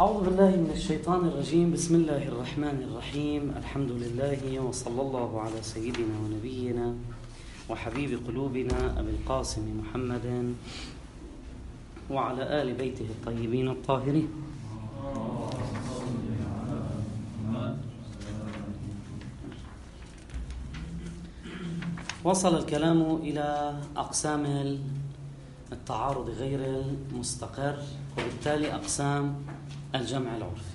أعوذ بالله من الشيطان الرجيم. بسم الله الرحمن الرحيم. الحمد لله وصلى الله على سيدنا ونبينا وحبيب قلوبنا أبي القاسم محمد وعلى آل بيته الطيبين الطاهرين. وصل الكلام إلى أقسام التعارض غير المستقر وبالتالي أقسام الجمع العرفي.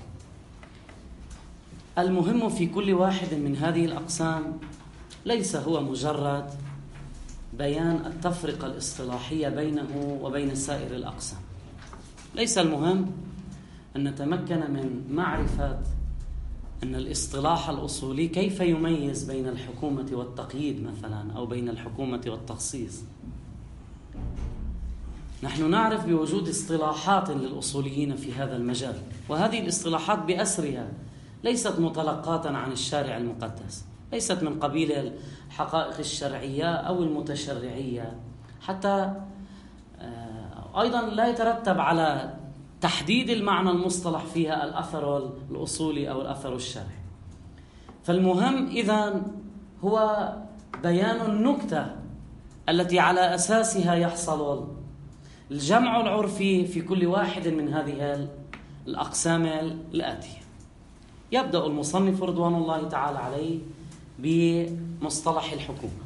المهم في كل واحد من هذه الأقسام ليس هو مجرد بيان التفرقة الاصطلاحية بينه وبين سائر الأقسام. ليس المهم أن نتمكن من معرفة أن الاصطلاح الأصولي كيف يميز بين الحكومة والتقييد مثلا أو بين الحكومة والتخصيص. نحن نعرف بوجود اصطلاحات للأصوليين في هذا المجال، وهذه الاصطلاحات بأسرها ليست متلقاة عن الشارع المقدس، ليست من قبيل الحقائق الشرعية أو المتشرعية، حتى أيضا لا يترتب على تحديد المعنى المصطلح فيها الأثر الأصولي أو الأثر الشرعي. فالمهم إذن هو بيان النكتة التي على أساسها يحصل الجمع العرفي في كل واحد من هذه الأقسام الآتية. يبدأ المصنف رضوان الله تعالى عليه بمصطلح الحكومة.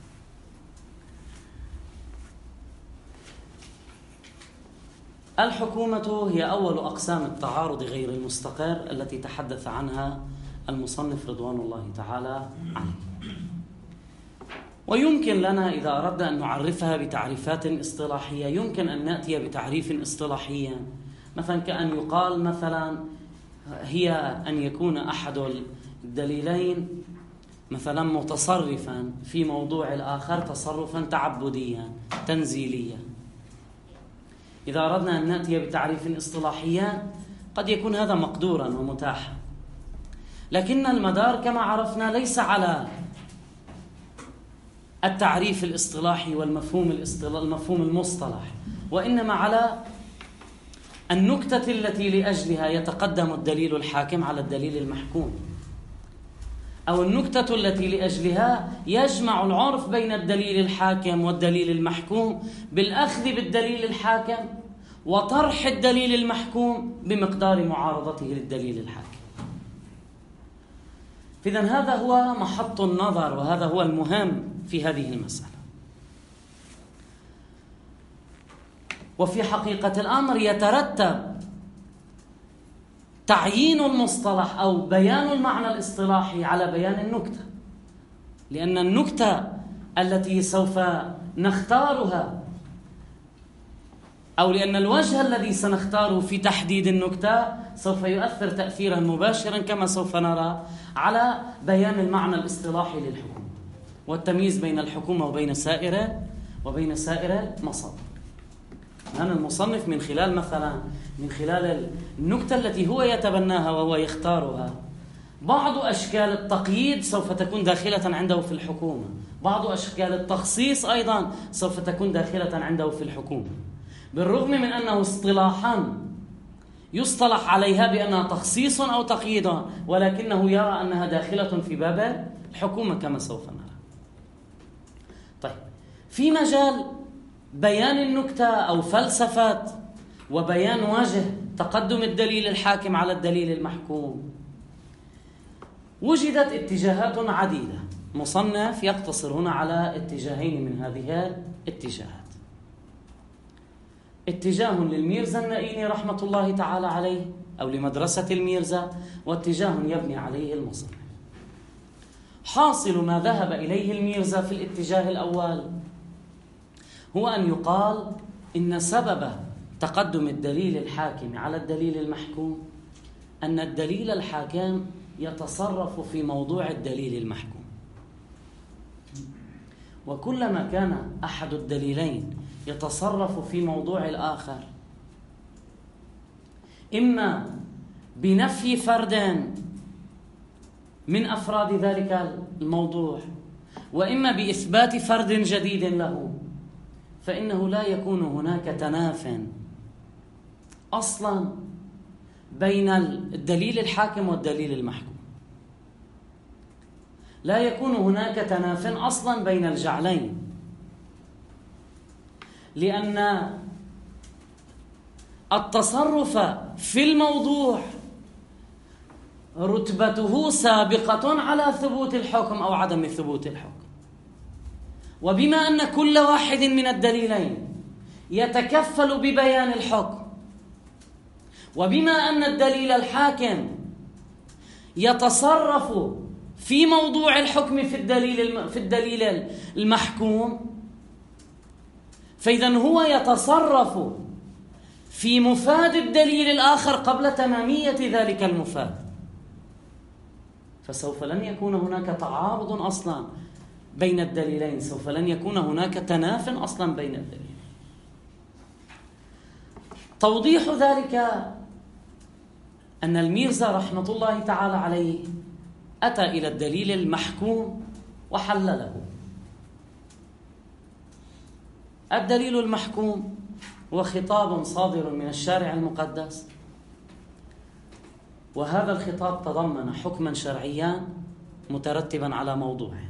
الحكومة هي أول أقسام التعارض غير المستقر التي تحدث عنها المصنف رضوان الله تعالى عليه. ويمكن لنا إذا أردنا أن نعرفها بتعريفات اصطلاحية يمكن أن نأتي بتعريف اصطلاحي مثلا كأن يقال مثلا هي أن يكون أحد الدليلين مثلا متصرفا في موضوع الآخر تصرفا تعبديا تنزيليا. إذا أردنا أن نأتي بتعريف اصطلاحيا قد يكون هذا مقدورا ومتاحا، لكن المدار كما عرفنا ليس على التعريف الاصطلاحي والمفهوم المفهوم المصطلح، وإنما على النكتة التي لأجلها يتقدم الدليل الحاكم على الدليل المحكوم، أو النكتة التي لأجلها يجمع العرف بين الدليل الحاكم والدليل المحكوم بالأخذ بالدليل الحاكم وطرح الدليل المحكوم بمقدار معارضته للدليل الحاكم. إذن هذا هو محط النظر وهذا هو المهم في هذه المسألة. وفي حقيقة الأمر يترتب تعيين المصطلح أو بيان المعنى الاصطلاحي على بيان النكتة، لأن النكتة التي سوف نختارها أو لأن الوجه الذي سنختاره في تحديد النكتة سوف يؤثر تأثيرا مباشرا كما سوف نرى على بيان المعنى الاصطلاحي للحكومة والتمييز بين الحكومة وبين سائر المصادر. لأن المصنف من خلال النكتة التي هو يتبناها وهو يختارها بعض أشكال التقييد سوف تكون داخلة عنده في الحكومة، بعض أشكال التخصيص أيضا سوف تكون داخلة عنده في الحكومة، بالرغم من أنه اصطلاحا يصطلح عليها بأنها تخصيص أو تقييد، ولكنه يرى أنها داخلة في باب الحكومة كما سوف نرى. طيب، في مجال بيان النكتة أو فلسفة وبيان وجه تقدم الدليل الحاكم على الدليل المحكوم وجدت اتجاهات عديدة. مصنف يقتصر هنا على اتجاهين من هذه الاتجاهات: اتجاه للميرزا النائيني رحمة الله تعالى عليه أو لمدرسة الميرزا، واتجاه يبني عليه المصنف. حاصل ما ذهب إليه الميرزا في الاتجاه الأول هو أن يقال إن سبب تقدم الدليل الحاكم على الدليل المحكوم أن الدليل الحاكم يتصرف في موضوع الدليل المحكوم، وكلما كان أحد الدليلين يتصرف في موضوع الآخر إما بنفي فرد من أفراد ذلك الموضوع وإما بإثبات فرد جديد له، فإنه لا يكون هناك تناف أصلا بين الدليل الحاكم والدليل المحكوم. لا يكون هناك تناف أصلا بين الجعلين، لأن التصرف في الموضوع رتبته سابقة على ثبوت الحكم أو عدم ثبوت الحكم. وبما أن كل واحد من الدليلين يتكفل ببيان الحكم، وبما أن الدليل الحاكم يتصرف في موضوع الحكم في الدليل المحكوم، فإذا هو يتصرف في مفاد الدليل الآخر قبل تمامية ذلك المفاد، فسوف لن يكون هناك تعارض أصلا بين الدليلين، سوف لن يكون هناك تناف أصلا بين الدليلين. توضيح ذلك أن الميرزا رحمة الله تعالى عليه أتى إلى الدليل المحكوم وحلله. الدليل المحكوم هو خطاب صادر من الشارع المقدس، وهذا الخطاب تضمن حكما شرعيا مترتبا على موضوعه،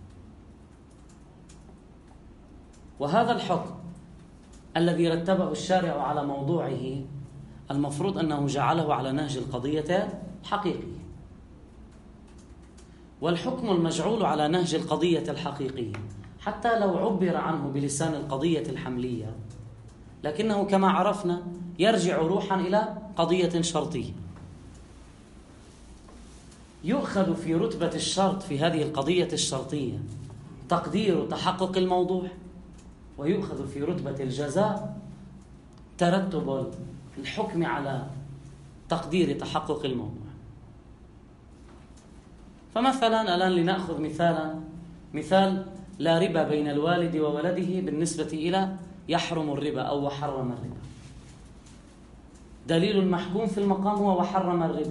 وهذا الحكم الذي رتبه الشارع على موضوعه المفروض أنه جعله على نهج القضية الحقيقية. والحكم المجعول على نهج القضية الحقيقية حتى لو عبر عنه بلسان القضية الحملية، لكنه كما عرفنا يرجع روحا إلى قضية شرطية. يؤخذ في رتبة الشرط في هذه القضية الشرطية تقدير تحقق الموضوع، ويؤخذ في رتبة الجزاء ترتب الحكم على تقدير تحقق الموضوع. فمثلا الآن لنأخذ مثال لا ربا بين الوالد وولده بالنسبة إلى يحرم الربا أو وحرم الربا. دليل المحكوم في المقام هو وحرم الربا،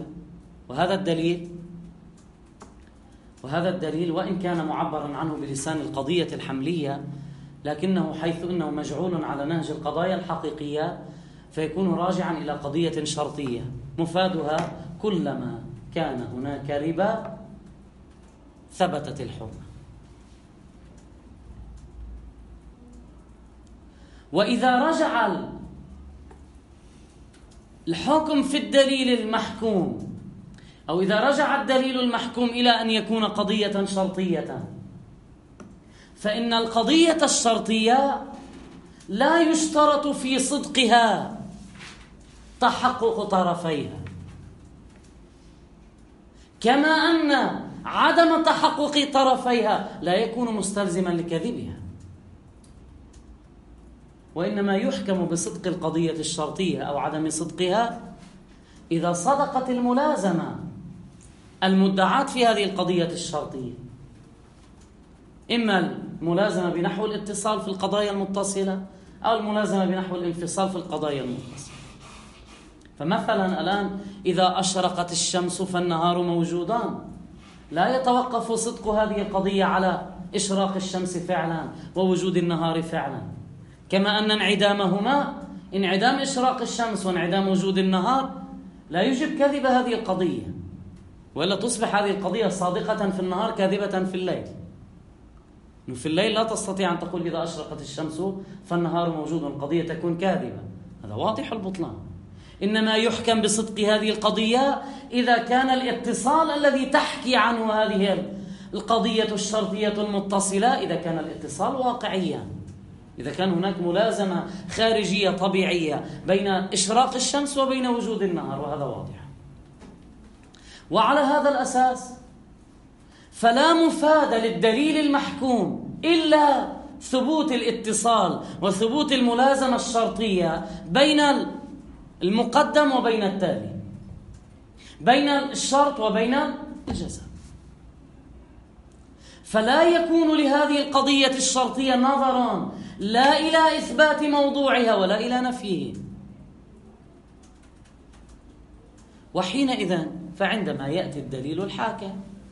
وهذا الدليل وإن كان معبرا عنه بلسان القضية الحملية، لكنه حيث أنه مجعول على نهج القضايا الحقيقية فيكون راجعا إلى قضية شرطية مفادها كلما كان هناك ربا ثبتت الحرمة. وإذا رجع الحكم في الدليل المحكوم، أو إذا رجع الدليل المحكوم إلى أن يكون قضية شرطية، فإن القضية الشرطية لا يشترط في صدقها تحقق طرفيها، كما أن عدم تحقق طرفيها لا يكون مستلزما لكذبها، وإنما يحكم بصدق القضية الشرطية أو عدم صدقها إذا صدقت الملازمة المدعاة في هذه القضية الشرطية، إما الملازمة بنحو الاتصال في القضايا المتصلة أو الملازمة بنحو الانفصال في القضايا المتصلة. فمثلا الآن إذا أشرقت الشمس فالنهار موجودان، لا يتوقف صدق هذه القضية على إشراق الشمس فعلا ووجود النهار فعلا، كما أن انعدام إشراق الشمس وانعدام وجود النهار لا يجب كذب هذه القضية، وإلا تصبح هذه القضية صادقة في النهار كاذبة في الليل. في الليل لا تستطيع أن تقول إذا أشرقت الشمس فالنهار موجود، القضية تكون كاذبة، هذا واضح البطلان. إنما يحكم بصدق هذه القضية إذا كان الاتصال الذي تحكي عنه هذه القضية الشرطية المتصلة، إذا كان الاتصال واقعيا، إذا كان هناك ملازمة خارجية طبيعية بين إشراق الشمس وبين وجود النهار، وهذا واضح. وعلى هذا الأساس فلا مفاد للدليل المحكوم إلا ثبوت الاتصال وثبوت الملازمة الشرطية بين المقدم وبين التالي، بين الشرط وبين الجزاء. فلا يكون لهذه القضية الشرطية نظر لا إلى إثبات موضوعها ولا إلى نفيه. وحينئذ فعندما يأتي الدليل الحاكم،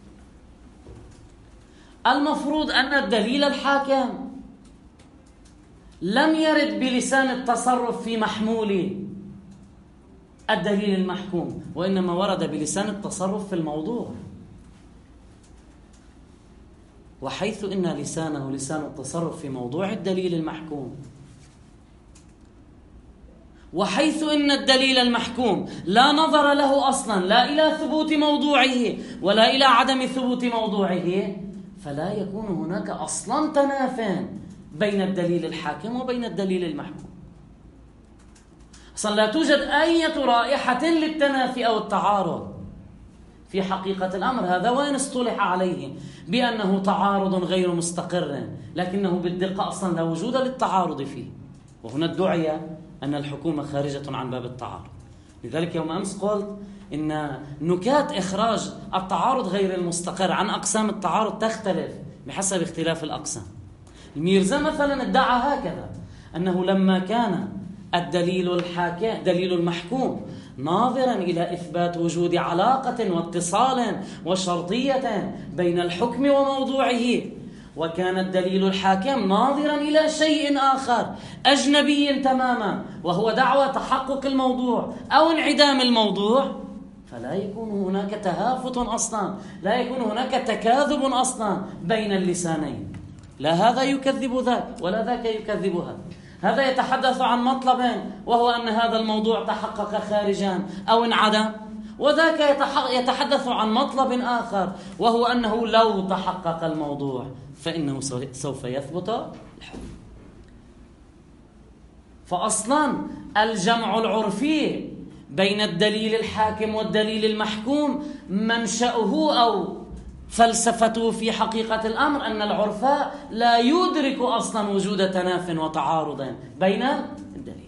المفروض أن الدليل الحاكم لم يرد بلسان التصرف في محمول الدليل المحكوم، وإنما ورد بلسان التصرف في الموضوع. وحيث إن لسانه لسان التصرف في موضوع الدليل المحكوم، وحيث إن الدليل المحكوم لا نظر له أصلا لا إلى ثبوت موضوعه ولا إلى عدم ثبوت موضوعه، فلا يكون هناك أصلا تنافٍ بين الدليل الحاكم وبين الدليل المحكوم. أصلا لا توجد أي رائحة للتنافي أو التعارض في حقيقة الأمر. هذا وين اصطلح عليه بأنه تعارض غير مستقر، لكنه بالدقة أصلا لا وجود للتعارض فيه. وهنا ادعي أن الحكومة خارجة عن باب التعارض. لذلك يوم أمس قلت إن نكات إخراج التعارض غير المستقر عن أقسام التعارض تختلف بحسب اختلاف الأقسام. الميرزا مثلا ادعى هكذا، أنه لما كان دليل المحكوم ناظرا إلى إثبات وجود علاقة واتصال وشرطية بين الحكم وموضوعه، وكان الدليل الحاكم ناظرا إلى شيء آخر أجنبي تماما وهو دعوى تحقق الموضوع أو انعدام الموضوع، فلا يكون هناك تهافت أصلا، لا يكون هناك تكاذب أصلا بين اللسانين. لا هذا يكذب ذاك ولا ذاك يكذب هذا. هذا يتحدث عن مطلب وهو أن هذا الموضوع تحقق خارجا أو انعدم، وذاك يتحدث عن مطلب آخر وهو أنه لو تحقق الموضوع فإنه سوف يثبت الحكم. فأصلا الجمع العرفي بين الدليل الحاكم والدليل المحكوم منشأه أو فلسفته في حقيقة الأمر أن العرف لا يدرك أصلا وجود تناف وتعارض بين الدليلين.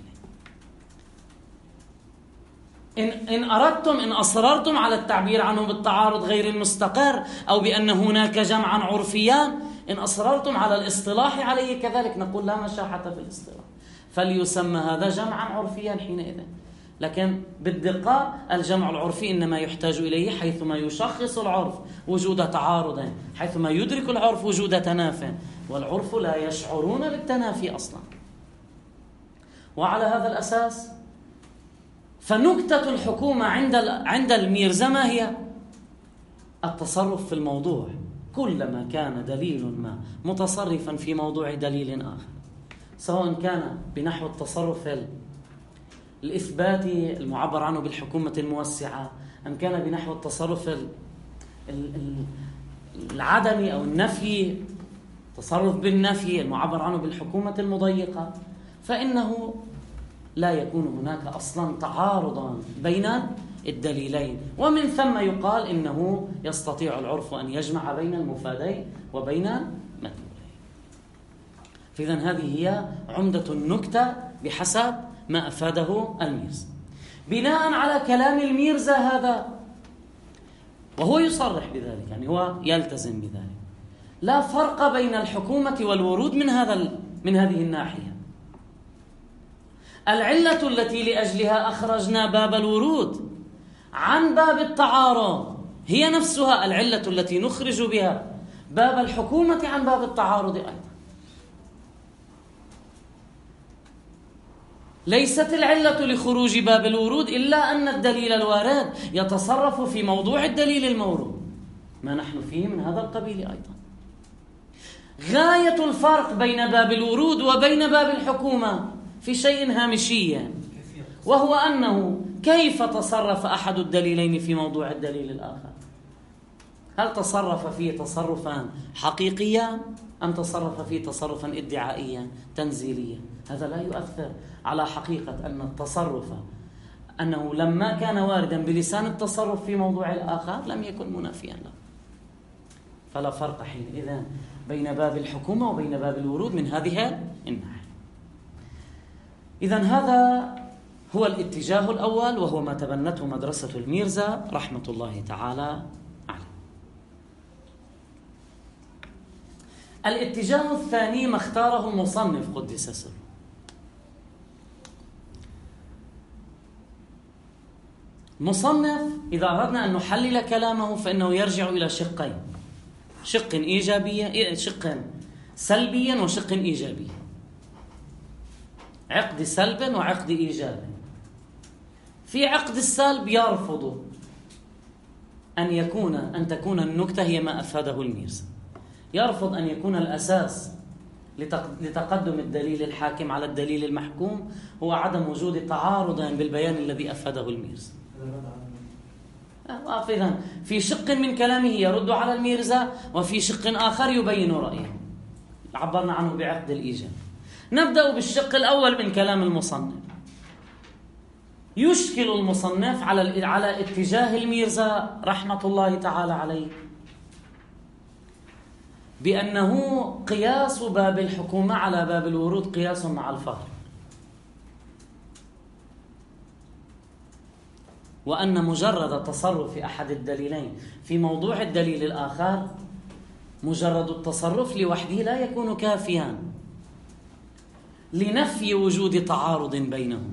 إن أصررتم على التعبير عنه بالتعارض غير المستقر أو بأن هناك جمعا عرفيا، إن أصررتم على الاصطلاح عليه كذلك، نقول لا مشاحة في الاصطلاح، فليسمى هذا جمعا عرفيا حينئذ. لكن بالدقة الجمع العرفي إنما يحتاج إليه حيثما يشخص العرف وجود تعارض، حيثما يدرك العرف وجود تناف، والعرف لا يشعرون بالتنافي أصلا. وعلى هذا الأساس فنكتة الحكومة عند الميرزا ما هي؟ التصرف في الموضوع. كلما كان دليل ما متصرفا في موضوع دليل آخر، سواء كان بنحو التصرف الإثباتي المعبر عنه بالحكومة الموسعة، أم كان بنحو التصرف العدمي أو النفي، تصرف بالنفي المعبر عنه بالحكومة المضيقة، فإنه لا يكون هناك أصلا تعارضا بين الدليلين، ومن ثم يقال إنه يستطيع العرف أن يجمع بين المفادين وبين مدلولين. فإذن هذه هي عمدة النكتة بحسب ما أفاده الميرزا. بناء على كلام الميرزا هذا، وهو يصرح بذلك، يعني هو يلتزم بذلك، لا فرق بين الحكومة والورود من هذه الناحية. العلة التي لأجلها أخرجنا باب الورود عن باب التعارض هي نفسها العلة التي نخرج بها باب الحكومة عن باب التعارض أيضا. ليست العلة لخروج باب الورود إلا أن الدليل الوارد يتصرف في موضوع الدليل المورود، ما نحن فيه من هذا القبيل أيضا. غاية الفرق بين باب الورود وبين باب الحكومة في شيء هامشي، وهو أنه كيف تصرف أحد الدليلين في موضوع الدليل الآخر. هل تصرف فيه تصرفا حقيقيا أم تصرف فيه تصرفا ادعائيا تنزيليا؟ هذا لا يؤثر على حقيقة أن التصرف، أنه لما كان واردا بلسان التصرف في موضوع الآخر لم يكن منافيا له. فلا فرق حينئذ بين باب الحكومة وبين باب الورود من هذه الناحية. إذن هذا هو الاتجاه الأول، وهو ما تبنته مدرسة الميرزا رحمة الله تعالى عليه. الاتجاه الثاني ما اختاره المصنف قدس سره. مصنف إذا أردنا أن نحلل كلامه فإنه يرجع إلى شقين، شق إيجابي، شق سلبي وشق إيجابي، عقد سلب وعقد إيجاب. في عقد السلب يرفض أن تكون النكتة هي ما أفاده الميرزا، يرفض أن يكون الأساس لتقدم الدليل الحاكم على الدليل المحكوم هو عدم وجود تعارض بالبيان الذي أفاده الميرزا. إذن في شق من كلامه يرد على الميرزا، وفي شق آخر يبين رأيه عبرنا عنه بعقد الإيجاب. نبدأ بالشق الأول من كلام المصنف. يشكل المصنف على اتجاه الميرزا رحمة الله تعالى عليه بأنه قياس باب الحكومة على باب الورود قياس مع الفارق، وأن مجرد تصرف أحد الدليلين في موضوع الدليل الآخر، مجرد التصرف لوحده لا يكون كافيا لنفي وجود تعارض بينهما.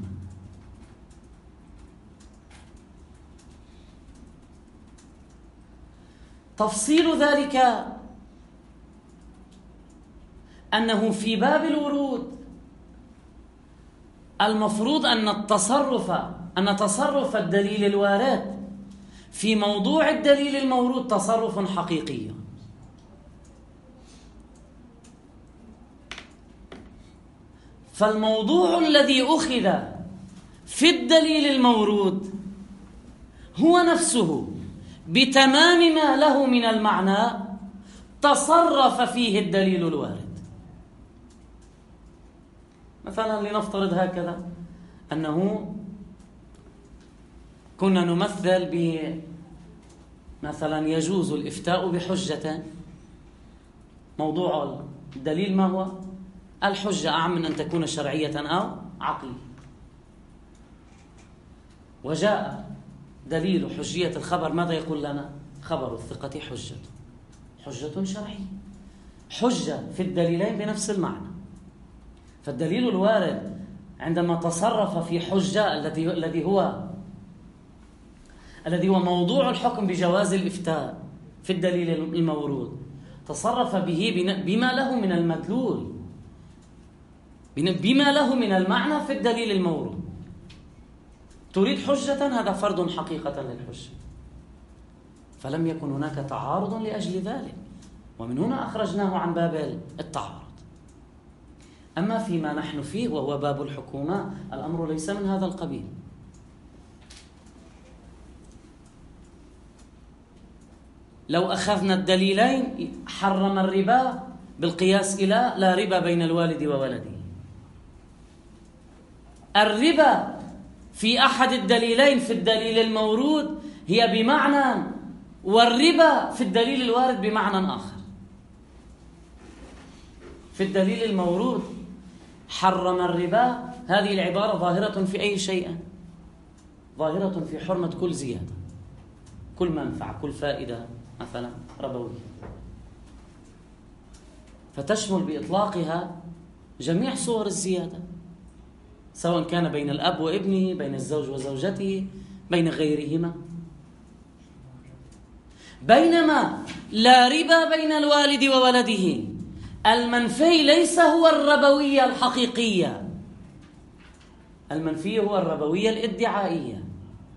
تفصيل ذلك أنه في باب الورود المفروض أن تصرف الدليل الوارد في موضوع الدليل المورود تصرف حقيقي، فالموضوع الذي أخذ في الدليل المورود هو نفسه بتمام ما له من المعنى تصرف فيه الدليل الوارد. مثلا لنفترض هكذا أنه كنا نمثل مثلا يجوز الإفتاء بحجة، موضوع الدليل ما هو؟ الحجة أعم من أن تكون شرعية أو عقلية، وجاء دليل حجية الخبر ماذا يقول لنا؟ خبر الثقة حجة شرعية، حجة في الدليلين بنفس المعنى. فالدليل الوارد عندما تصرف في حجة الذي هو موضوع الحكم بجواز الإفتاء في الدليل المورود، تصرف به بما له من المدلول، بما له من المعنى في الدليل المورود. تريد حجة، هذا فرض حقيقة للحجة، فلم يكن هناك تعارض لأجل ذلك، ومن هنا أخرجناه عن باب التعارض. أما فيما نحن فيه وهو باب الحكومة الأمر ليس من هذا القبيل. لو أخذنا الدليلين حرم الربا بالقياس إلى لا ربا بين الوالد وولده. الربا في أحد الدليلين في الدليل المورود هي بمعنى، والربا في الدليل الوارد بمعنى آخر. في الدليل المورود حرم الربا، هذه العبارة ظاهرة في أي شيء؟ ظاهرة في حرمة كل زيادة، كل منفعة، كل فائدة مثلا ربوية، فتشمل بإطلاقها جميع صور الزيادة، سواء كان بين الأب وابنه، بين الزوج وزوجته، بين غيرهما. بينما لا ربا بين الوالد وولده، المنفي ليس هو الربوية الحقيقية، المنفي هو الربوية الادعائية.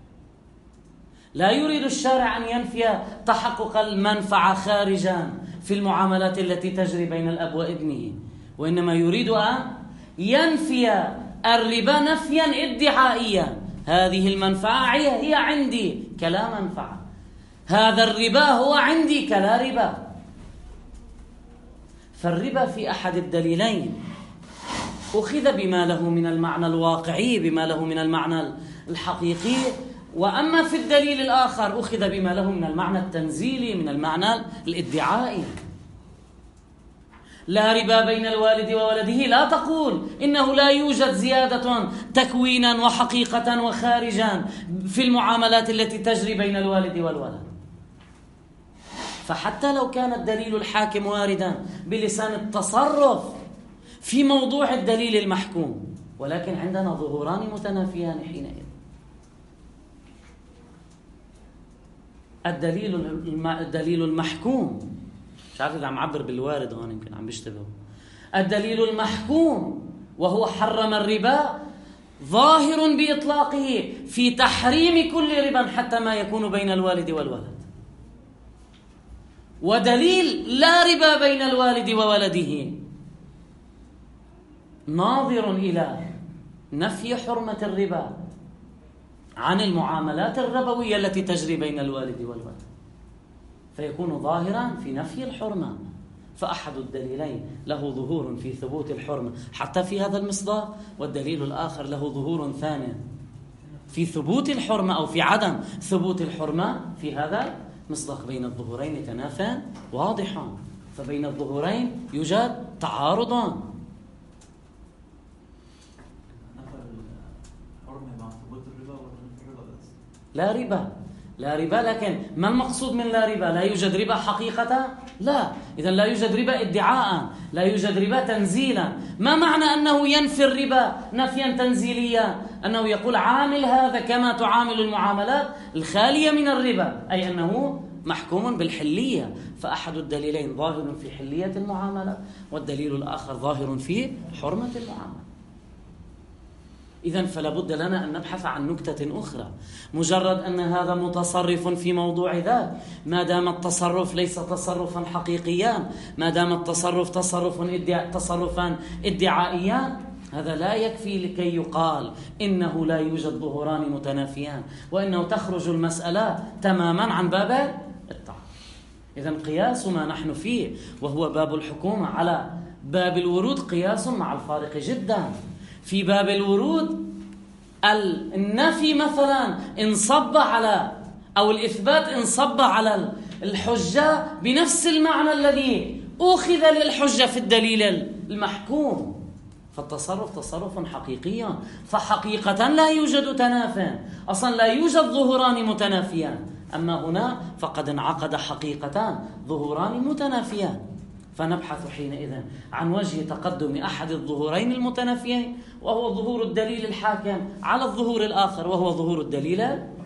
لا يريد الشارع أن ينفي تحقق المنفعة خارجا في المعاملات التي تجري بين الأب وابنه، وإنما يريد أن ينفي الربا نفيا ادعائيا. هذه المنفعة هي عندي كلا منفعة، هذا الربا هو عندي كلا ربا. فالربا في أحد الدليلين أخذ بما له من المعنى الواقعي، بما له من المعنى الحقيقي، وأما في الدليل الآخر أخذ بما له من المعنى التنزيلي، من المعنى الادعائي. لا ربا بين الوالد وولده لا تقول إنه لا يوجد زيادة تكوينا وحقيقة وخارجا في المعاملات التي تجري بين الوالد والولد. فحتى لو كان الدليل الحاكم واردا بلسان التصرف في موضوع الدليل المحكوم، ولكن عندنا ظهوران متنافيان حينئذ. الدليل المحكوم، مش عارف إذا عم عبر بالوارد هون، يمكن عم بيشتبهوا. الدليل المحكوم وهو حرم الربا ظاهر بإطلاقه في تحريم كل ربا حتى ما يكون بين الوالد والولد، ودليل لا ربا بين الوالد وولده ناظر إلى نفي حرمة الربا عن المعاملات الربوية التي تجري بين الوالد والولد، فيكون ظاهرا في نفي الحرمة. فأحد الدليلين له ظهور في ثبوت الحرمة حتى في هذا المصداق، والدليل الآخر له ظهور ثاني في ثبوت الحرمة أو في عدم ثبوت الحرمة في هذا المصداق. بين الظهورين تنافى واضحا، فبين الظهورين يوجد تعارض. لا ربا، لا ربا، لكن ما المقصود من لا ربا؟ لا يوجد ربا حقيقة؟ لا، إذن لا يوجد ربا ادعاء، لا يوجد ربا تنزيلا. ما معنى أنه ينفي الربا نفيا تنزيليا؟ أنه يقول عامل هذا كما تعامل المعاملات الخالية من الربا، أي أنه محكوم بالحلية. فأحد الدليلين ظاهر في حلية المعاملة، والدليل الآخر ظاهر في حرمة المعاملة. إذن فلا بد لنا أن نبحث عن نكتة أخرى. مجرد أن هذا متصرف في موضوع ذاك، ما دام التصرف ليس تصرفا حقيقيا، ما دام التصرف تصرفا ادعائيا، هذا لا يكفي لكي يقال إنه لا يوجد ظهوران متنافيان، وإنه تخرج المسألة تماما عن باب التعارض. إذن قياس ما نحن فيه وهو باب الحكومة على باب الورود قياس مع الفارق جدا. في باب الورود النفي مثلا انصب على، أو الإثبات انصب على الحجة بنفس المعنى الذي أخذ للحجة في الدليل المحكوم، فالتصرف تصرف حقيقي، فحقيقة لا يوجد تنافي، أصلا لا يوجد ظهوران متنافيان. أما هنا فقد انعقد حقيقتان ظهوران متنافيان، فنبحث حينئذ عن وجه تقدم أحد الظهورين المتنافيين، وهو ظهور الدليل الحاكم على الظهور الآخر، وهو ظهور الدليل.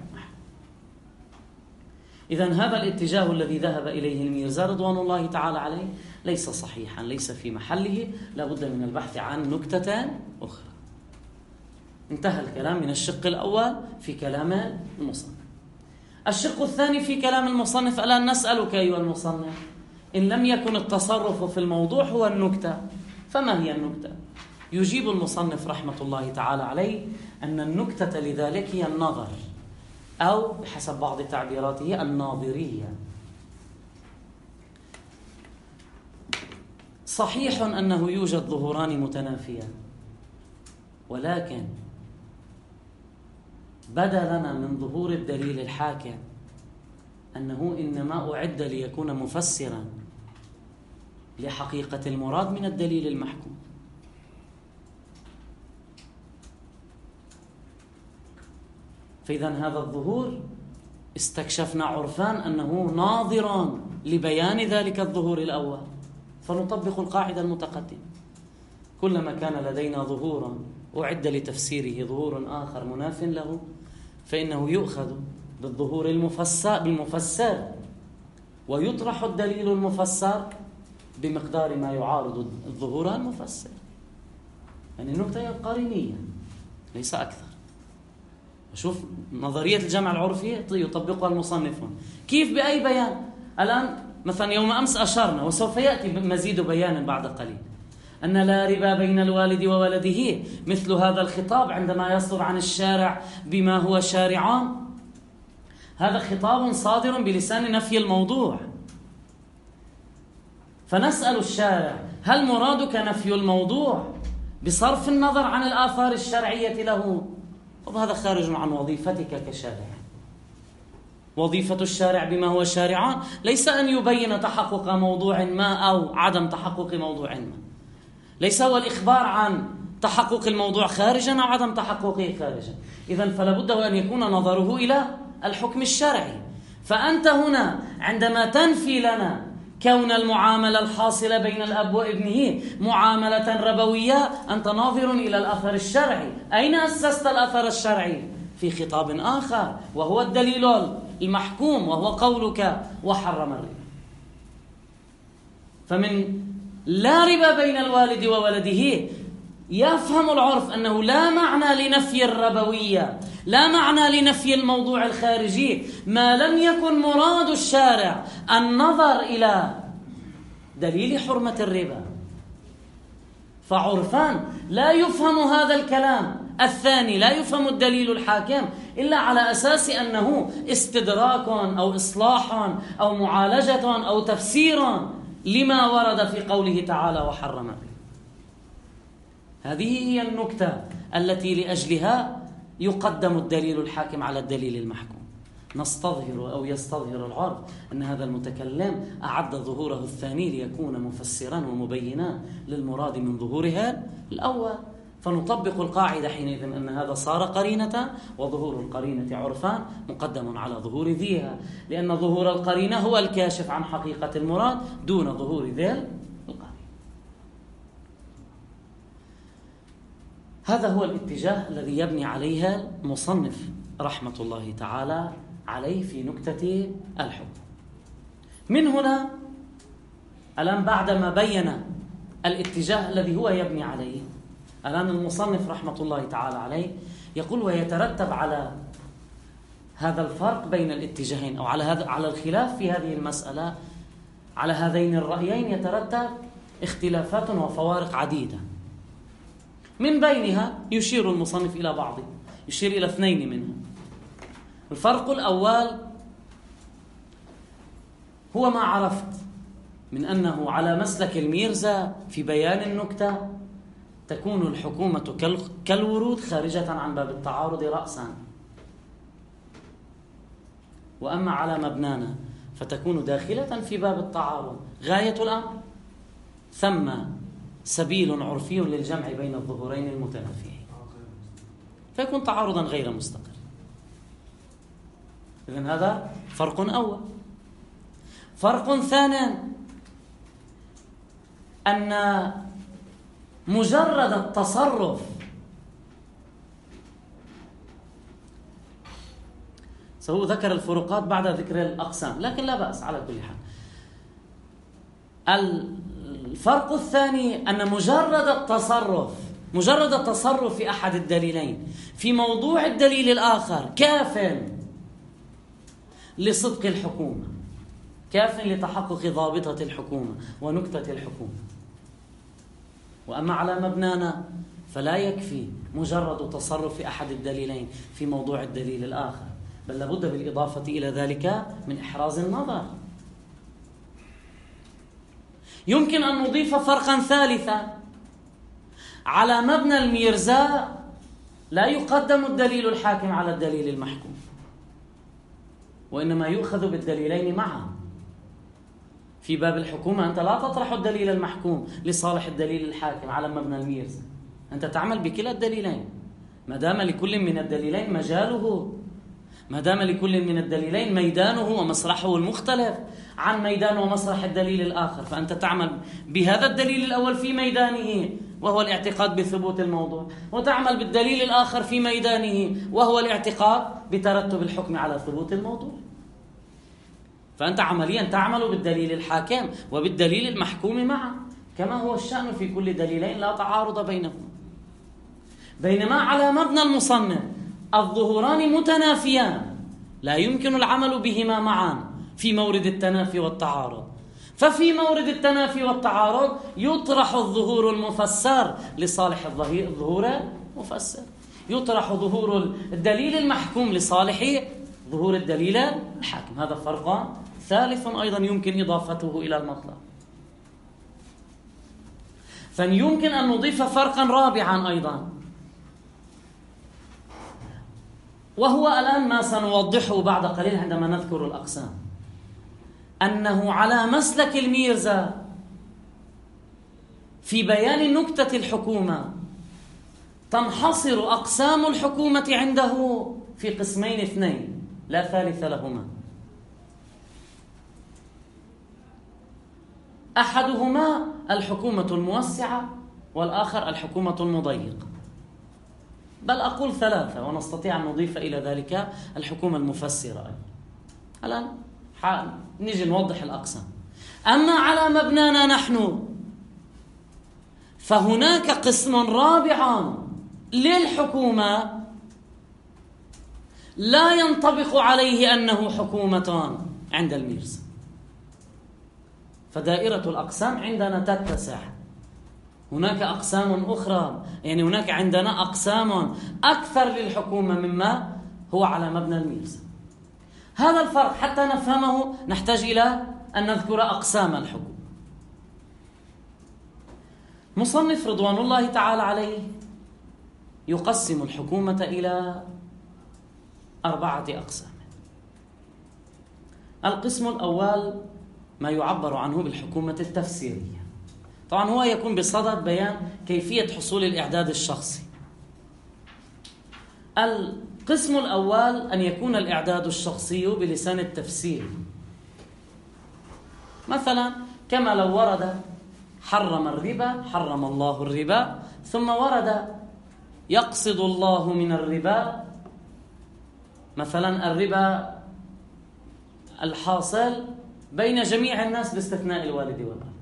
إذن هذا الاتجاه الذي ذهب إليه الميرزا رضوان الله تعالى عليه ليس صحيحا، ليس في محله، لا بد من البحث عن نكتة أخرى. انتهى الكلام من الشق الأول في كلام المصنف. الشق الثاني في كلام المصنف: الآن نسألك أيها المصنف، إن لم يكن التصرف في الموضوع هو النكتة، فما هي النكتة؟ يجيب المصنف رحمة الله تعالى عليه أن النكتة لذلك هي النظر، أو بحسب بعض تعبيراته الناظرية. صحيح أنه يوجد ظهوران متنافيان، ولكن بدا لنا من ظهور الدليل الحاكم أنه إنما أعد ليكون مفسرا لحقيقة المراد من الدليل المحكوم. فإذا هذا الظهور استكشفنا عرفان أنه ناظر لبيان ذلك الظهور الأول، فنطبق القاعدة المتقدمة: كلما كان لدينا ظهورا أعد لتفسيره ظهور آخر مناف له، فإنه يؤخذ بالظهور المفسر ويطرح الدليل المفسر بمقدار ما يعارض الظهور المفسر. يعني النكتة قارنية ليس أكثر. شوف نظرية الجمع العرفي يطبقها المصنفون كيف، بأي بيان. الآن مثلا يوم أمس أشرنا، وسوف يأتي مزيد بيان بعد قليل، أن لا ربا بين الوالد وولده. مثل هذا الخطاب عندما يصدر عن الشارع بما هو شارعان، هذا خطاب صادر بلسان نفي الموضوع، فنسأل الشارع: هل مرادك نفي الموضوع بصرف النظر عن الآثار الشرعية له؟ وهذا خارج عن وظيفتك كشارع. وظيفة الشارع بما هو شارعان ليس أن يبين تحقق موضوع ما أو عدم تحقق موضوع ما، ليس هو الإخبار عن تحقق الموضوع خارجا أو عدم تحققه خارجا. إذن فلا بد أن يكون نظره إلى الحكم الشرعي. فأنت هنا عندما تنفي لنا كون المعاملة الحاصلة بين الأب وابنه معاملة ربوية، أنت ناظر إلى الأثر الشرعي. أين أسست الأثر الشرعي؟ في خطاب آخر، وهو الدليل المحكوم، وهو قولك وحرم الربا. فمن لا ربا بين الوالد وولده يفهم العرف أنه لا معنى لنفي الربوية، لا معنى لنفي الموضوع الخارجي، ما لم يكن مراد الشارع النظر إلى دليل حرمة الربا. فعرفان لا يفهم هذا الكلام الثاني، لا يفهم الدليل الحاكم إلا على أساس أنه استدراك أو إصلاح أو معالجة أو تفسير لما ورد في قوله تعالى وحرم به. هذه هي النكتة التي لأجلها يقدم الدليل الحاكم على الدليل المحكوم. نستظهر أو يستظهر العرف أن هذا المتكلم أعد ظهوره الثاني ليكون مفسرا ومبينا للمراد من ظهورها الأول، فنطبق القاعدة حينئذ أن هذا صار قرينة، وظهور القرينة عرفان مقدم على ظهور ذيها، لأن ظهور القرينة هو الكاشف عن حقيقة المراد دون ظهور ذيل القرينة. هذا هو الاتجاه الذي يبني عليها المصنف رحمة الله تعالى عليه في نكتة الحكم. من هنا الآن بعدما بين الاتجاه الذي هو يبني عليه، الآن المصنف رحمة الله تعالى عليه يقول ويترتب على هذا الفرق بين الاتجاهين أو على الخلاف في هذه المسألة، على هذين الرأيين يترتب اختلافات وفوارق عديدة، من بينها يشير المصنف إلى بعضه، يشير إلى اثنين منها. الفرق الأول هو ما عرفت من أنه على مسلك الميرزا في بيان النكتة تكون الحكومة كالورود خارجة عن باب التعارض رأسا، وأما على مبنانا فتكون داخلة في باب التعارض. غاية الأمر ثم سبيل عرفي للجمع بين الظهورين المتنافيين، فيكون تعارضا غير مستقر. إذن هذا فرق أول. فرق ثاني أن مجرد التصرف سهو ذكر الفروقات بعد ذكر الأقسام، لكن لا بأس على كل حال. الفرق الثاني أن مجرد التصرف في أحد الدليلين في موضوع الدليل الآخر كاف لصدق الحكومة، كاف لتحقق ضابطة الحكومة ونكتة الحكومة. وأما على مبنانا فلا يكفي مجرد تصرف في أحد الدليلين في موضوع الدليل الآخر، بل لابد بالإضافة إلى ذلك من إحراز النظر. يمكن أن نضيف فرقا ثالثا. على مبنى الميرزاء لا يقدم الدليل الحاكم على الدليل المحكوم، وإنما يؤخذ بالدليلين معا. في باب الحكومة أنت لا تطرح الدليل المحكوم لصالح الدليل الحاكم على مبنى الميرزاء، أنت تعمل بكلا الدليلين ما دام لكل من الدليلين مجاله، ما دام لكل من الدليلين ميدانه ومسرحه المختلف عن ميدان ومسرح الدليل الآخر، فأنت تعمل بهذا الدليل الأول في ميدانه وهو الاعتقاد بثبوت الموضوع، وتعمل بالدليل الآخر في ميدانه وهو الاعتقاد بترتب الحكم على ثبوت الموضوع. فأنت عمليا تعمل بالدليل الحاكم وبالدليل المحكوم معا، كما هو الشأن في كل دليلين لا تعارض بينهما. بينما على مبنى المصنف الظهوران متنافيان لا يمكن العمل بهما معا في مورد التنافي والتعارض، ففي مورد التنافي والتعارض يطرح الظهور المفسر لصالح الظهور المفسر، يطرح ظهور الدليل المحكوم لصالح ظهور الدليل الحاكم. هذا فرق ثالث أيضا يمكن إضافته إلى المطلب. فيمكن أن نضيف فرقا رابعا أيضا، وهو الآن ما سنوضحه بعد قليل عندما نذكر الأقسام، أنه على مسلك الميرزا في بيان نكتة الحكومة تنحصر أقسام الحكومة عنده في قسمين اثنين لا ثالث لهما. أحدهما الحكومة الموسعة والآخر الحكومة المضيقة، بل أقول ثلاثة ونستطيع أن نضيف إلى ذلك الحكومة المفسرة. الآن نجي نوضح الأقسام. أما على مبنانا نحن فهناك قسم رابع للحكومة لا ينطبق عليه أنه حكومة عند الميرزا. فدائرة الأقسام عندنا تتسع. هناك أقسام أخرى، يعني هناك عندنا أقسام أكثر للحكومة مما هو على مبنى الميرزا. هذا الفرق حتى نفهمه نحتاج إلى أن نذكر أقسام الحكومة. مصنف رضوان الله تعالى عليه يقسم الحكومة إلى 4 أقسام. القسم الأول ما يعبر عنه بالحكومة التفسيرية. طبعا هو يكون بصدد بيان كيفية حصول الإعداد الشخصي. القسم الأول أن يكون الإعداد الشخصي بلسان التفسير، مثلا كما لو ورد حرم الربا، حرم الله الربا، ثم ورد يقصد الله من الربا مثلا الربا الحاصل بين جميع الناس باستثناء الوالد والوالد.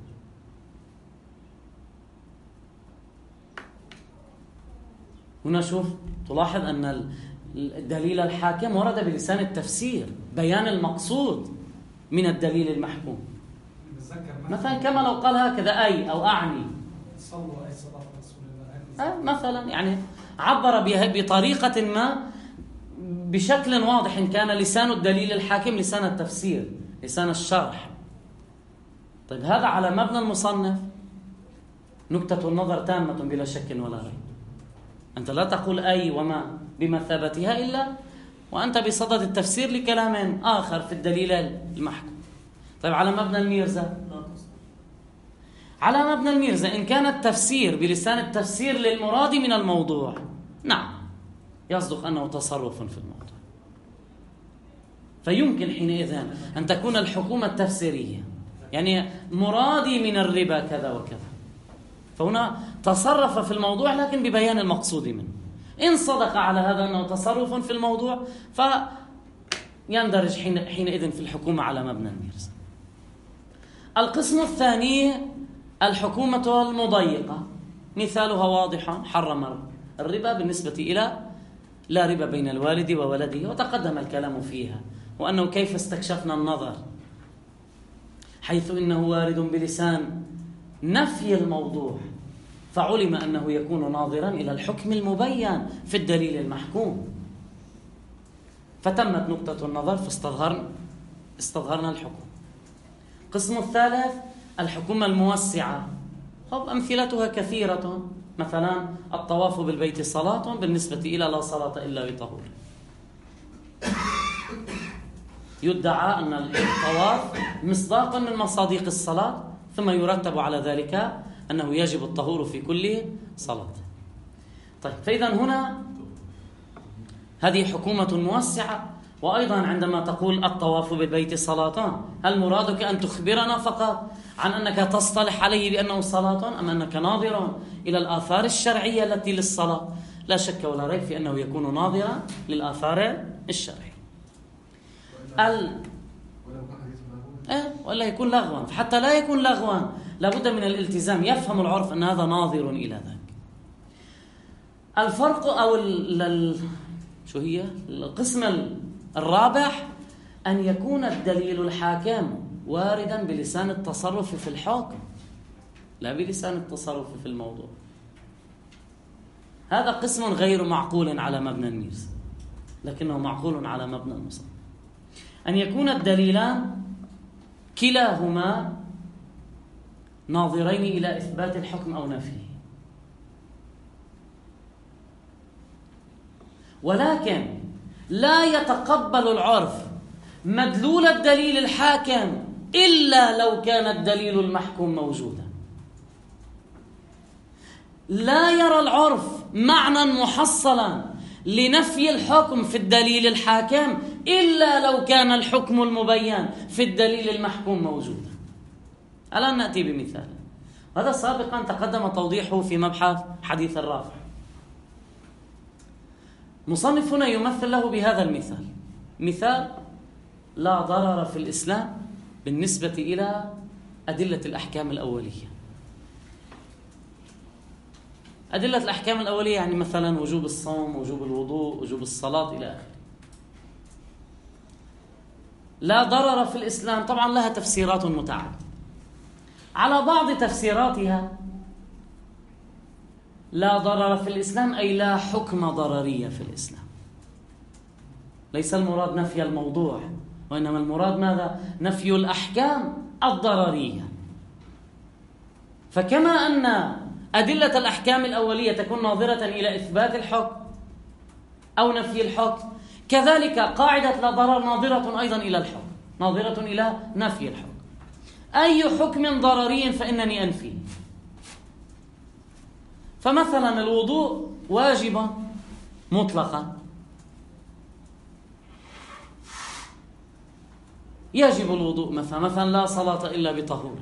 هنا شوف تلاحظ أن الدليل الحاكم ورد بلسان التفسير، بيان المقصود من الدليل المحكوم. مثلا كما لو قال هكذا أي أو أعني صلوا أي صلاة رسول الله مثلا، يعني عبر بطريقة ما بشكل واضح. إن كان لسان الدليل الحاكم لسان التفسير، لسان الشرح. طيب هذا على مبنى المصنف نكتة النظر تامة بلا شك ولا ريب. أنت لا تقول أي وما بمثابتها إلا وأنت بصدد التفسير لكلام آخر في الدليل المحكوم. طيب على مبنى الميرزا، على مبنى الميرزا إن كان التفسير بلسان التفسير للمراد من الموضوع، نعم يصدق أنه تصرف في الموضوع. فيمكن حينئذ أن تكون الحكومة التفسيرية يعني مرادي من الربا كذا وكذا، فهنا تصرف في الموضوع لكن ببيان المقصود منه. إن صدق على هذا أنه تصرف في الموضوع فيندرج حينئذ في الحكومة على مبنى الميرزا. القسم الثاني الحكومة المضيقة، مثالها واضح، حرم الربا بالنسبة إلى لا ربا بين الوالد وولده، وتقدم الكلام فيها، وأنه كيف استكشفنا النظر حيث إنه وارد بلسان نفي الموضوع، فعلم أنه يكون ناظرا إلى الحكم المبين في الدليل المحكوم، فتمت نقطة النظر فاستظهرنا الحكم. القسم الثالث الحكومة الموسعة، أمثلتها كثيرة، مثلا الطواف بالبيت صلاة بالنسبة إلى لا صلاة إلا بطهور. يدعى أن الطواف مصداق من مصادق الصلاة، ثم يرتب على ذلك أنه يجب الطهور في كل صلاة. طيب فإذا هنا هذه حكومة موسعة. وأيضا عندما تقول الطواف بالبيت صلاة، هل مرادك أن تخبرنا فقط عن أنك تصطلح عليه بأنه صلاة، أم أنك ناظر إلى الآثار الشرعية التي للصلاة؟ لا شك ولا ريب في أنه يكون ناظرا للآثار الشرعية. ولا يكون لغوا، فحتى لا يكون لغوا لابد من الالتزام، يفهم العرف أن هذا ناظر إلى ذاك. الفرق أو شو هي القسم الرابع أن يكون الدليل الحاكم واردا بلسان التصرف في الحكم لا بلسان التصرف في الموضوع. هذا قسم غير معقول على مبنى الميرزا، لكنه معقول على مبنى المصنف. أن يكون الدليلان كلاهما ناظرين إلى إثبات الحكم أو نفيه، ولكن لا يتقبل العرف مدلول الدليل الحاكم إلا لو كان الدليل المحكوم موجودا. لا يرى العرف معنى محصلا لنفي الحكم في الدليل الحاكم إلا لو كان الحكم المبين في الدليل المحكوم موجودا. الآن نأتي بمثال، هذا سابقا تقدم توضيحه في مبحث حديث الرافع. مصنف هنا يمثل له بهذا المثال، مثال لا ضرر في الإسلام بالنسبة إلى أدلة الأحكام الأولية. أدلة الأحكام الأولية يعني مثلا وجوب الصوم، وجوب الوضوء، وجوب الصلاة إلى آخره. لا ضرر في الإسلام طبعا لها تفسيرات متعددة. على بعض تفسيراتها لا ضرر في الإسلام أي لا حكم ضررية في الإسلام. ليس المراد نفي الموضوع، وإنما المراد ماذا؟ نفي الأحكام الضررية. فكما أن أدلة الأحكام الأولية تكون ناظرة إلى إثبات الحكم أو نفي الحكم، كذلك قاعدة لا ضرر ناظرة أيضا إلى الحكم، ناظرة إلى نفي الحكم. أي حكم ضرري فإنني أنفي. فمثلا الوضوء واجب مطلقا، يجب الوضوء مثلا لا صلاة إلا بطهور،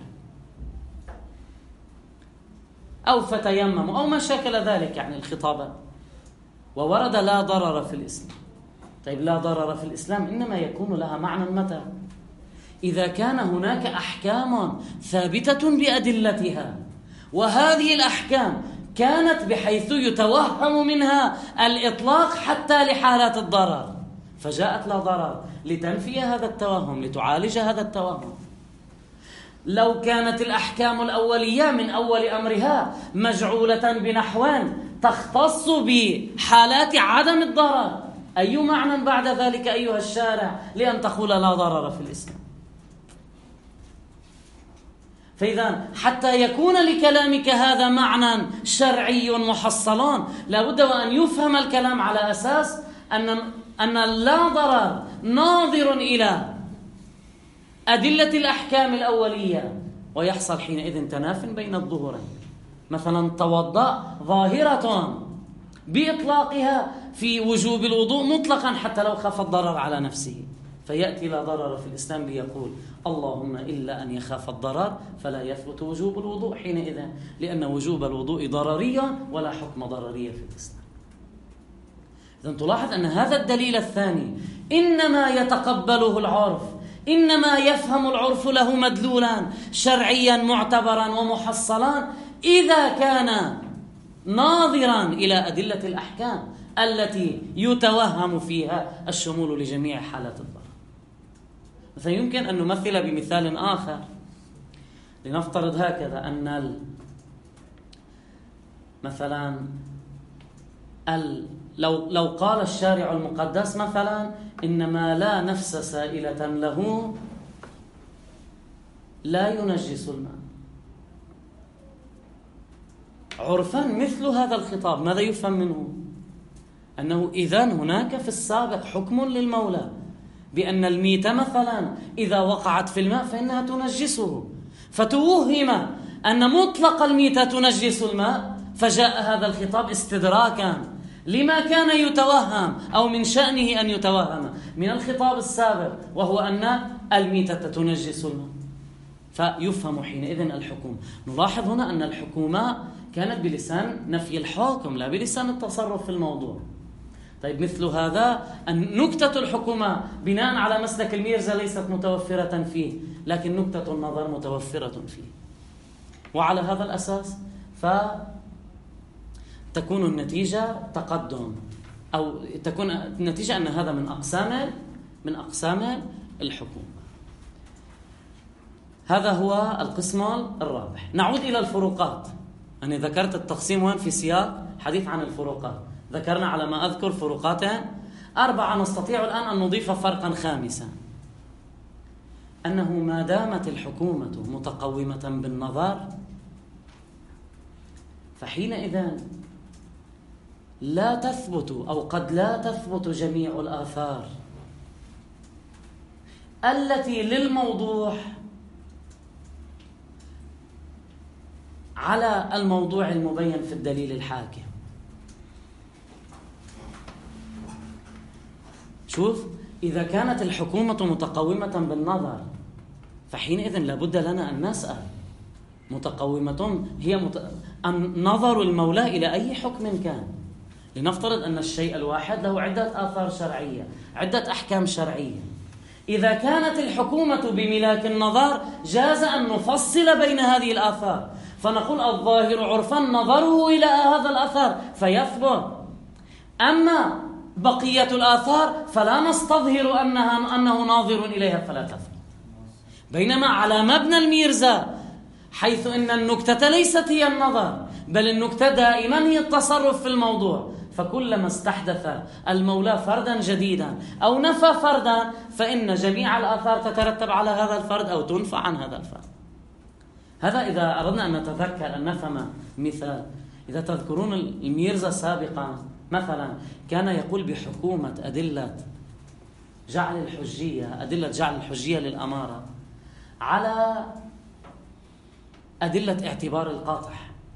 أو فتيمم أو ما شاكل ذلك، يعني الخطابة. وورد لا ضرر في الإسلام. طيب لا ضرر في الإسلام إنما يكون لها معنى متى؟ إذا كان هناك أحكام ثابتة بأدلتها، وهذه الأحكام كانت بحيث يتوهم منها الإطلاق حتى لحالات الضرر، فجاءت لا ضرر لتنفي هذا التوهم، لتعالج هذا التوهم. لو كانت الأحكام الأولية من أول أمرها مجعولة بنحوان تختص بحالات عدم الضرر، أي معنى بعد ذلك أيها الشارع لأن تقول لا ضرر في الإسلام؟ فإذا حتى يكون لكلامك هذا معنى شرعي محصل، لابد وأن يفهم الكلام على أساس أن لا ضرر ناظر إلى أدلة الأحكام الأولية، ويحصل حينئذ تناف بين الظهورين. مثلا توضأ ظاهرة بإطلاقها في وجوب الوضوء مطلقا حتى لو خاف الضرر على نفسه، فيأتي لا ضرر في الإسلام ليقول اللهم إلا أن يخاف الضرر فلا يثبت وجوب الوضوء حينئذ، لأن وجوب الوضوء ضررية ولا حكم ضررية في الإسلام. إذن تلاحظ أن هذا الدليل الثاني إنما يتقبله العرف، إنما يفهم العرف له مدلولا شرعيا معتبرا ومحصلا إذا كان ناظرا إلى أدلة الأحكام التي يتوهم فيها الشمول لجميع حالات الضرر. مثلا يمكن أن نمثل بمثال آخر. لنفترض هكذا أن مثلا لو قال الشارع المقدس مثلا إنما لا نفس سائلة له لا ينجس الماء، عرفا مثل هذا الخطاب ماذا يفهم منه؟ أنه إذن هناك في السابق حكم للمولى بأن الميت مثلا إذا وقعت في الماء فإنها تنجسه، فتوهم أن مطلق الميتة تنجس الماء، فجاء هذا الخطاب استدراكا لما كان يتوهم أو من شأنه أن يتوهم من الخطاب السابق، وهو أن الميتة تنجس الماء، فيفهم حينئذ الحكم. نلاحظ هنا أن الحكومة كانت بلسان نفي الحكم لا بلسان التصرف في الموضوع. طيب مثل هذا أن نكتة الحكومة بناء على مسلك الميرزا ليست متوفرة فيه، لكن نكتة النظر متوفرة فيه. وعلى هذا الأساس فتكون النتيجة تقدم، أو تكون النتيجة أن هذا من أقسام الحكومة. هذا هو القسم الرابع. نعود إلى الفروقات. أنا ذكرت التقسيم وين في سياق حديث عن الفروقات، ذكرنا على ما أذكر فروقات 4. نستطيع الآن أن نضيف فرقا خامسا، أنه ما دامت الحكومة متقومة بالنظر فحينئذ لا تثبت أو قد لا تثبت جميع الآثار التي للموضوع على الموضوع المبين في الدليل الحاكم. شوف، إذا كانت الحكومة متقومة بالنظر فحينئذ لابد لنا أن نسأل متقومة هي نظر المولى إلى أي حكم كان. لنفترض أن الشيء الواحد له عدة آثار شرعية، عدة أحكام شرعية. إذا كانت الحكومة بملاك النظر جاز أن نفصل بين هذه الآثار، فنقول الظاهر عرفا نظره إلى هذا الأثر فيثبت. أما بقية الآثار فلا نستظهر أنه ناظر إليها فلا تثبت. بينما على مبنى الميرزا حيث إن النكتة ليست هي النظر، بل النكتة دائما هي التصرف في الموضوع، فكلما استحدث المولى فردا جديدا أو نفى فردا فإن جميع الآثار تترتب على هذا الفرد أو تنفى عن هذا الفرد. هذا إذا أردنا أن نتذكر أن نفهم مثال. إذا تذكرون الميرزا سابقا مثلا كان يقول بحكومة أدلة جعل الحجية للأمارة على أدلة اعتبار القاطع.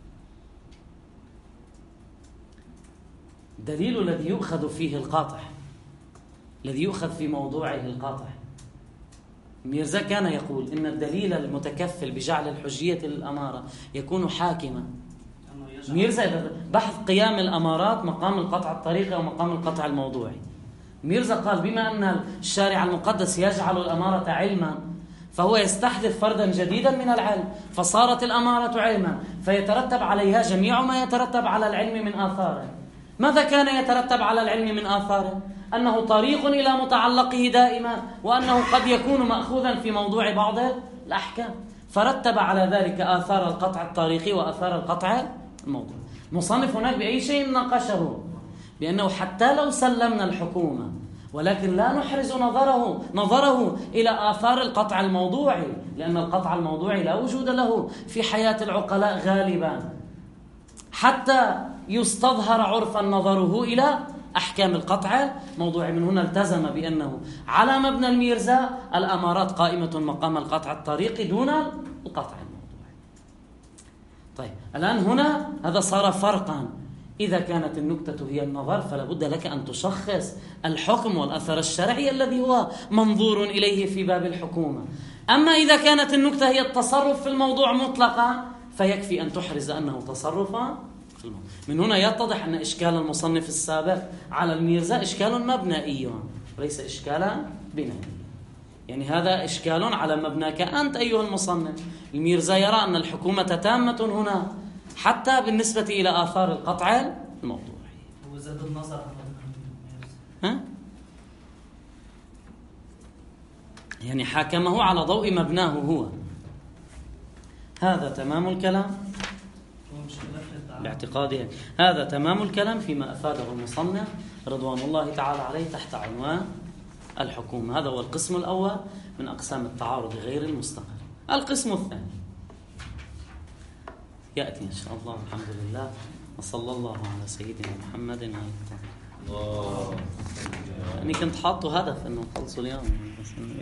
دليل الذي يؤخذ فيه القاطع، الذي يؤخذ في موضوعه القاطع. ميرزا كان يقول إن الدليل المتكفل بجعل الحجية للأمارة يكون حاكما. ميرزا إذا بحث قيام الأمارات مقام القطع الطريقي أو مقام القطع الموضوعي، ميرزا قال بما أن الشارع المقدس يجعل الأمارة علما فهو يستحدث فردا جديدا من العلم، فصارت الأمارة علما، فيترتب عليها جميع ما يترتب على العلم من آثاره. ماذا كان يترتب على العلم من آثاره؟ أنه طريق إلى متعلقه دائما، وأنه قد يكون مأخوذا في موضوع بعض الأحكام، فرتب على ذلك آثار القطع الطريقي وآثار القطع الموضوع. المصنف هناك بأي شيء ناقشه بأنه حتى لو سلمنا الحكومة ولكن لا نحرز نظره إلى آثار القطع الموضوعي، لأن القطع الموضوعي لا وجود له في حياة العقلاء غالبا حتى يستظهر عرفا نظره إلى أحكام القطع الموضوعي. من هنا التزم بأنه على مبنى الميرزا الأمارات قائمة مقام القطع الطريقي دون القطع الموضوعي. طيب الآن هنا هذا صار فرقا. إذا كانت النكتة هي النظر فلا بد لك أن تشخص الحكم والأثر الشرعي الذي هو منظور إليه في باب الحكومة. أما إذا كانت النكتة هي التصرف في الموضوع مطلقا فيكفي أن تحرز أنه تصرفا في الموضوع. من هنا يتضح أن إشكال المصنف السابق على الميرزا إشكال مبنائي وليس إشكالا بنائيا. يعني هذا إشكال على مبناك أنت أيها المصنف. الميرزا يرى أن الحكومة تامة هنا حتى بالنسبة إلى آثار القطع الموضوعي. وزاد النظر يعني حاكمه على ضوء مبناه هو. هذا تمام الكلام باعتقاده. هذا تمام الكلام فيما أفاده المصنف رضوان الله تعالى عليه تحت عنوان الحكومة. هذا هو القسم الأول من أقسام التعارض غير المستقر. القسم الثاني يأتي إن شاء الله. الحمد لله وصلى الله على سيدنا محمد وعلى آله. يعني كنت حاطه هدف إنه خلصوا اليوم.